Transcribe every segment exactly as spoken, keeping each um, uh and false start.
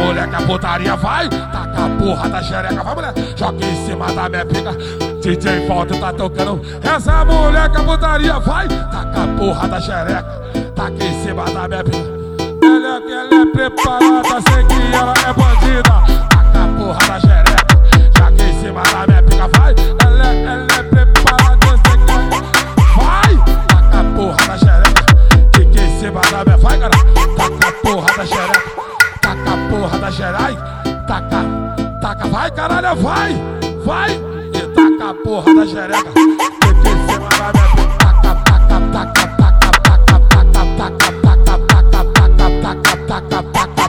moleque, a putaria vai. Taca a porra da xereca, vai mulher, joga em cima da minha pica. D J Volta tá tocando. Essa moleque, a putaria vai. Taca a porra da xereca, taca em cima da minha pica. Ela é que ela é preparada, sei que ela é bandida. Taca a porra da xereca, joga em cima da minha pica, vai. Ela, ela é preparada, sei que ela é... Vai! Taca a porra da xereca, que em cima da minha... Vai, cara! Taca a porra da xereca, taca a porra da xereca. Taca, taca, vai, caralho, vai! Vai! E taca a porra da xereca, que em cima da minha pica. Taca, taca, taca, taca, taca, taca, taca, taca, taca, taca, taca, taca,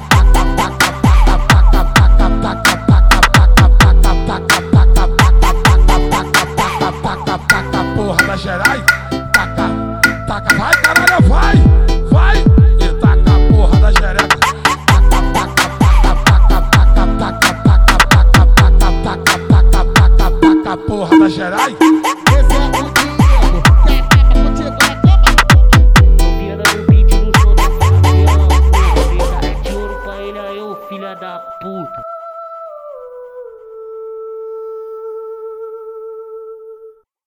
taca a porra da xerai, taca, taca, vai caralho, vai, vai, e taca a porra da xereca, taca, taca, taca, taca, taca, taca, taca, taca, taca, taca, taca, taca a porra da xerai.